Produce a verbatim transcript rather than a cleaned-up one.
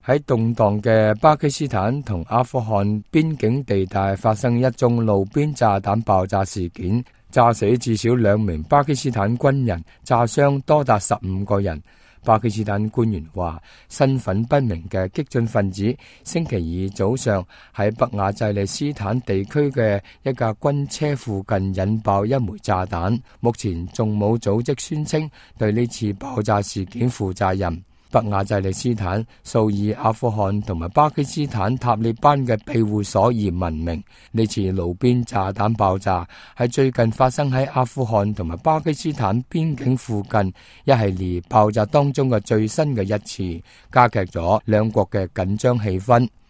喺動盪嘅巴基斯坦同阿富汗邊境地帶發生一宗路邊炸彈爆炸事件，炸死至少兩名巴基斯坦軍人，炸傷多達十五個人。巴基斯坦官員話，身份不明嘅激進分子星期二早上喺北亞濟利斯坦地區嘅一架軍車附近引爆一枚炸彈，目前仲冇組織宣稱對呢次爆炸事件負責任。北亞濟利斯坦素以阿富汗同埋巴基斯坦塔利班嘅庇護所而聞名。呢次路邊炸彈爆炸係最近發生喺阿富汗同埋巴基斯坦邊境附近一系列爆炸當中嘅最新嘅一次，加劇咗兩國嘅緊張氣氛。